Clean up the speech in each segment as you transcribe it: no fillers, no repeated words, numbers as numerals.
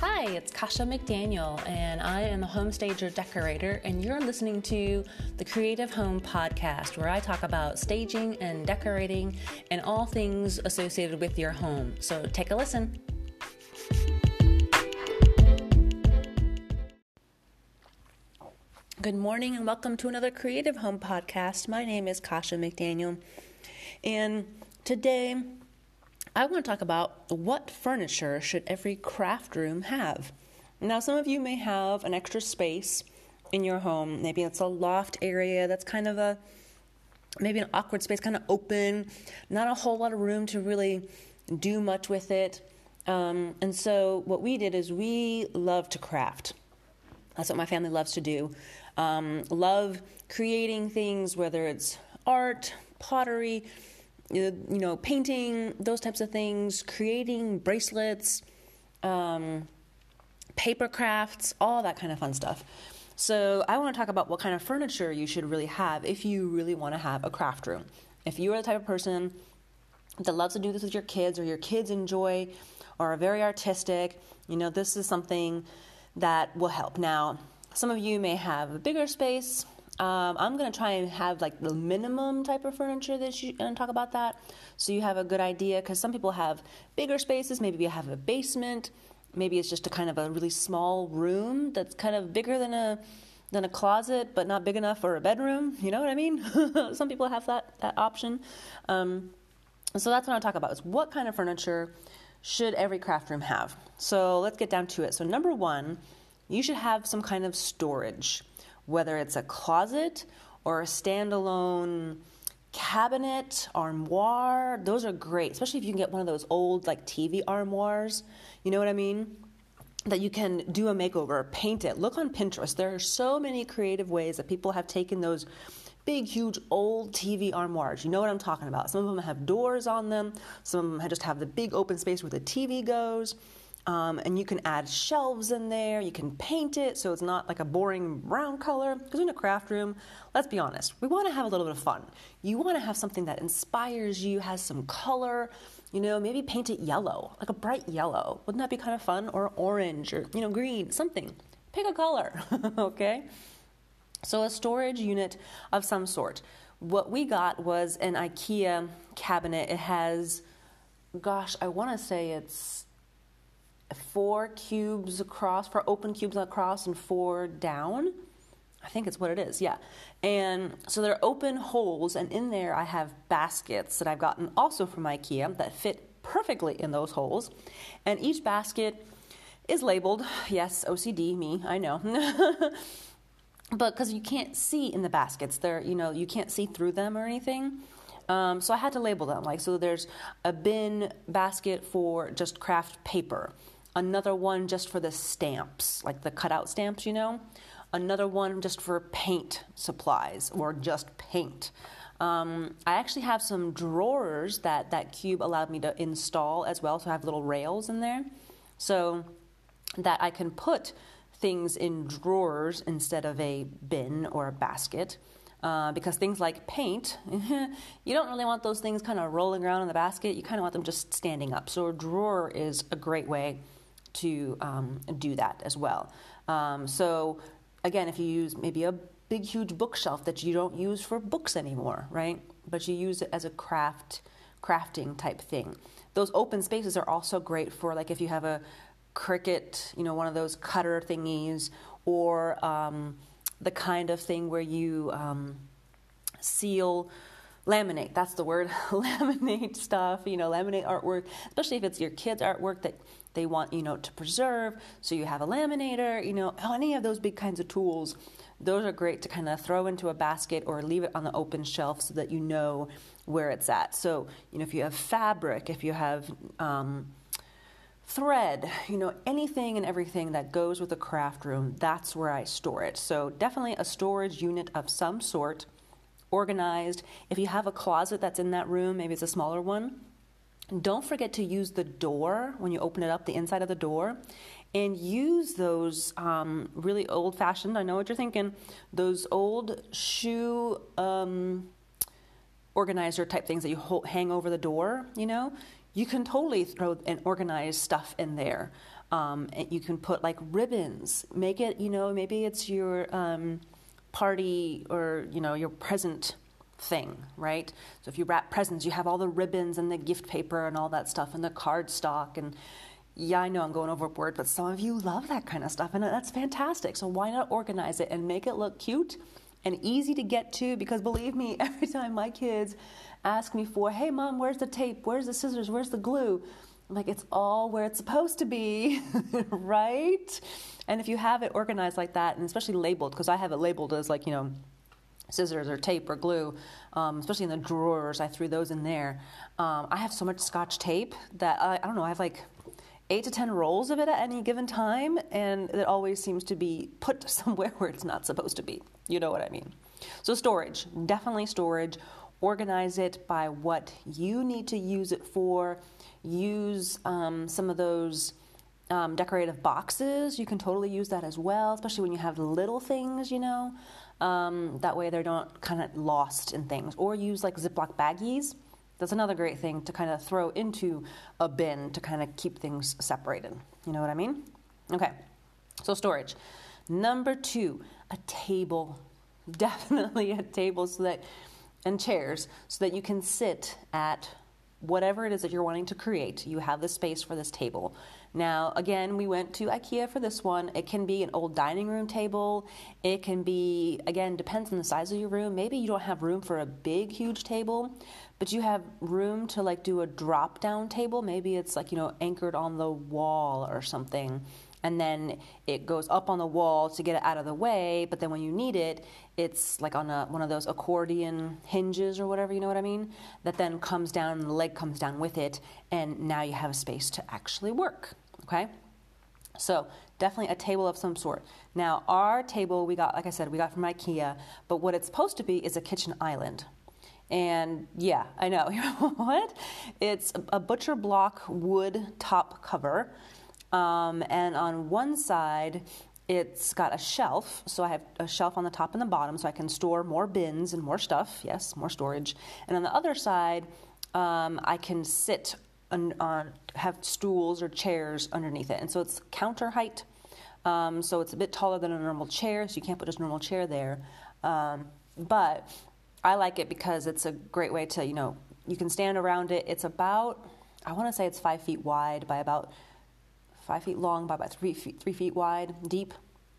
Hi, it's Kasha McDaniel, and I am a home stager decorator, and you're listening to the Creative Home Podcast, where I talk about staging and decorating and all things associated with your home. So take a listen. Good morning, and welcome to another Creative Home Podcast. My name is Kasha McDaniel, and today I want to talk about what furniture should every craft room have. Now, some of you may have an extra space in your home. Maybe it's a loft area that's kind of maybe an awkward space, kind of open, not a whole lot of room to really do much with it. And so what we did is we love to craft. That's what my family loves to do. Love creating things, whether it's art, pottery, painting, those types of things, creating bracelets, paper crafts, all that kind of fun stuff. So I want to talk about what kind of furniture you should really have if you really want to have a craft room. If you are the type of person that loves to do this with your kids, or your kids enjoy or are very artistic, this is something that will help. Now, some of you may have a bigger space. I'm going to try and have the minimum type of furniture and talk about that, so you have a good idea, because some people have bigger spaces. Maybe you have a basement. Maybe it's just a kind of a really small room that's kind of bigger than a closet, but not big enough for a bedroom. You know what I mean? Some people have that option. So that's what I'll talk about, is what kind of furniture should every craft room have. So let's get down to it. So number one, you should have some kind of storage. Whether it's a closet or a standalone cabinet, armoire, those are great, especially if you can get one of those old TV armoires, you know what I mean? That you can do a makeover, paint it. Look on Pinterest. There are so many creative ways that people have taken those big, huge, old TV armoires. You know what I'm talking about. Some of them have doors on them. Some of them just have the big open space where the TV goes. And you can add shelves in there. You can paint it so it's not like a boring brown color. Because in a craft room, let's be honest, we want to have a little bit of fun. You want to have something that inspires you, has some color. Maybe paint it yellow, like a bright yellow. Wouldn't that be kind of fun? Or orange, or green, something. Pick a color, okay? So a storage unit of some sort. What we got was an IKEA cabinet. It has, I want to say it's 4 cubes across, 4 open cubes across and 4 down. I think it's what it is, yeah. And so there are open holes, and in there I have baskets that I've gotten also from IKEA that fit perfectly in those holes. And each basket is labeled, yes, OCD, me, I know. But because you can't see in the baskets, you can't see through them or anything. So I had to label them. So there's a bin basket for just craft paper. Another one just for the stamps, like the cutout stamps, Another one just for paint supplies, or just paint. I actually have some drawers that cube allowed me to install as well. So I have little rails in there so that I can put things in drawers instead of a bin or a basket. Because things like paint, you don't really want those things kind of rolling around in the basket. You kind of want them just standing up. So a drawer is a great way to do that as well. So again, if you use maybe a big, huge bookshelf that you don't use for books anymore, right? But you use it as a crafting type thing. Those open spaces are also great for if you have a Cricut, one of those cutter thingies, or the kind of thing where you laminate, that's the word, laminate stuff, laminate artwork, especially if it's your kids' artwork that they want, to preserve. So you have a laminator, any of those big kinds of tools, those are great to kind of throw into a basket or leave it on the open shelf so that you know where it's at. So, if you have fabric, if you have thread, anything and everything that goes with a craft room, that's where I store it. So definitely a storage unit of some sort, organized. If you have a closet that's in that room, maybe it's a smaller one, don't forget to use the door when you open it up, the inside of the door, and use those really old-fashioned, I know what you're thinking, those old shoe organizer type things that you hang over the door, you can totally throw and organize stuff in there. You can put like ribbons, make it, maybe it's your party or, your present thing, right? So if you wrap presents, you have all the ribbons and the gift paper and all that stuff and the card stock. And yeah, I know I'm going overboard, but some of you love that kind of stuff, and that's fantastic. So why not organize it and make it look cute and easy to get to? Because believe me, every time my kids ask me for, hey mom, where's the tape? Where's the scissors? Where's the glue? I'm like, it's all where it's supposed to be, right? And if you have it organized like that, and especially labeled, because I have it labeled as like, scissors or tape or glue, especially in the drawers, I threw those in there. I have so much Scotch tape that I don't know, I have like 8 to 10 rolls of it at any given time, and it always seems to be put somewhere where it's not supposed to be. You know what I mean? So storage, definitely storage. Organize it by what you need to use it for. Use some of those decorative boxes. You can totally use that as well, especially when you have little things, that way they're not kind of lost in things. Or use like Ziploc baggies. That's another great thing to kind of throw into a bin to kind of keep things separated. You know what I mean? Okay, so storage. Number 2, a table. Definitely a table and chairs so that you can sit at whatever it is that you're wanting to create. You have the space for this table. Now, again, we went to IKEA for this one. It can be an old dining room table. It can be, again, depends on the size of your room. Maybe you don't have room for a big, huge table, but you have room to like do a drop down table. Maybe it's like, anchored on the wall or something. And then it goes up on the wall to get it out of the way, but then when you need it, it's like on one of those accordion hinges or whatever, you know what I mean? That then comes down and the leg comes down with it, and now you have a space to actually work, okay? So definitely a table of some sort. Now our table we got, like I said, we got from IKEA, but what it's supposed to be is a kitchen island. And yeah, I know, what? It's a butcher block wood top cover. And on one side, it's got a shelf. So I have a shelf on the top and the bottom so I can store more bins and more stuff. Yes, more storage. And on the other side, I can sit have stools or chairs underneath it. And so it's counter height. So it's a bit taller than a normal chair. So you can't put just a normal chair there. But I like it because it's a great way to, you can stand around it. It's about, I want to say it's 5 feet wide by about 5 feet long by about 3 feet wide, deep,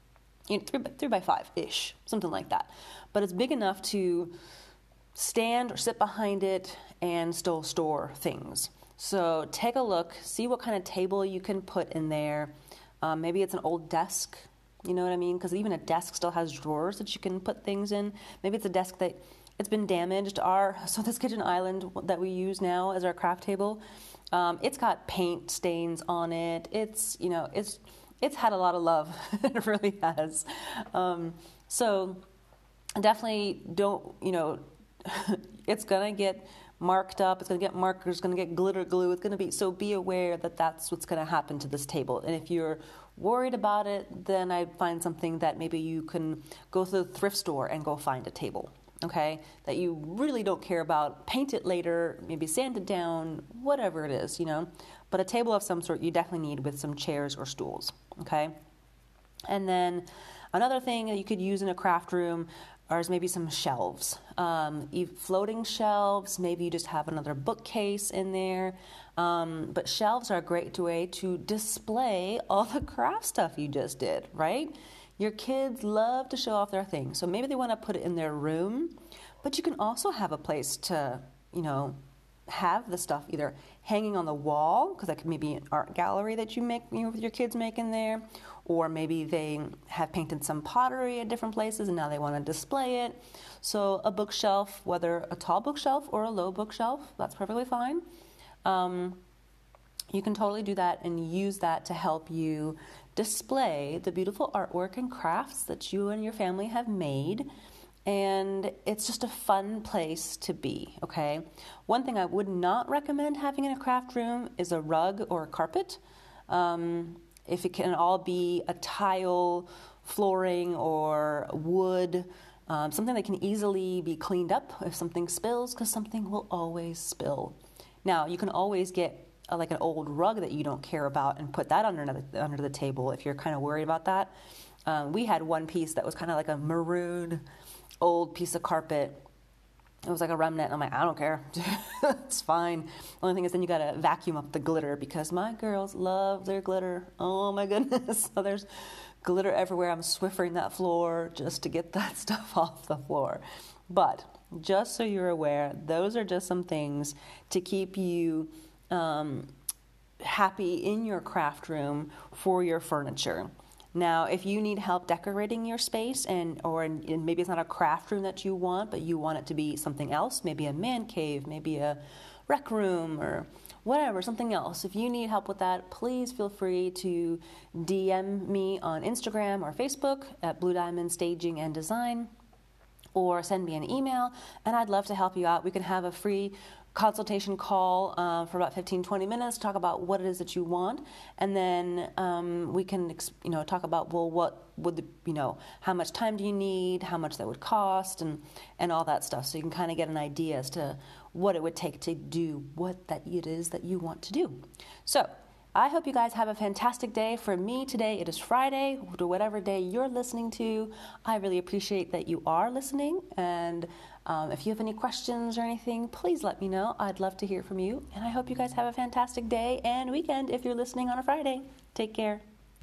3 by 5-ish, something like that. But it's big enough to stand or sit behind it and still store things. So take a look, see what kind of table you can put in there. Maybe it's an old desk, you know what I mean? Because even a desk still has drawers that you can put things in. Maybe it's a desk that it's been damaged. So this kitchen island that we use now as our craft table, it's got paint stains on it. It's had a lot of love. It really has. So definitely don't, it's going to get marked up. It's going to get markers, it's going to get glitter glue. It's going to be, so be aware that that's what's going to happen to this table. And if you're worried about it, then I'd find something that maybe you can go to the thrift store and go find a table. Okay, that you really don't care about, paint it later, maybe sand it down, whatever it is, But a table of some sort you definitely need with some chairs or stools, okay? And then another thing that you could use in a craft room is maybe some shelves. Floating shelves, maybe you just have another bookcase in there. But shelves are a great way to display all the craft stuff you just did, right? Your kids love to show off their things, so maybe they want to put it in their room, but you can also have a place to, have the stuff either hanging on the wall, because that could maybe an art gallery that you make, with your kids make in there, or maybe they have painted some pottery at different places and now they want to display it. So a bookshelf, whether a tall bookshelf or a low bookshelf, that's perfectly fine. You can totally do that and use that to help you display the beautiful artwork and crafts that you and your family have made. And it's just a fun place to be, okay? One thing I would not recommend having in a craft room is a rug or a carpet. If it can all be a tile, flooring, or wood, something that can easily be cleaned up if something spills, because something will always spill. Now, you can always get like an old rug that you don't care about and put that under the table if you're kind of worried about that. We had one piece that was kind of like a maroon old piece of carpet. It was like a remnant. I'm like, I don't care. It's fine. The only thing is then you got to vacuum up the glitter because my girls love their glitter. Oh my goodness. So there's glitter everywhere. I'm Swiffering that floor just to get that stuff off the floor. But just so you're aware, those are just some things to keep you happy in your craft room for your furniture. Now, if you need help decorating your space and maybe it's not a craft room that you want, but you want it to be something else, maybe a man cave, maybe a rec room or whatever, something else. If you need help with that, please feel free to DM me on Instagram or Facebook at Blue Diamond Staging and Design, or send me an email, and I'd love to help you out. We can have a free consultation call for about 15-20 minutes, talk about what it is that you want, and then we can talk about, well, what would how much time do you need, how much that would cost, and all that stuff, so you can kind of get an idea as to what it would take to do what that it is that you want to do. So I hope you guys have a fantastic day. For me today, it is Friday, or whatever day you're listening to. I really appreciate that you are listening, and if you have any questions or anything, please let me know. I'd love to hear from you, and I hope you guys have a fantastic day and weekend if you're listening on a Friday. Take care.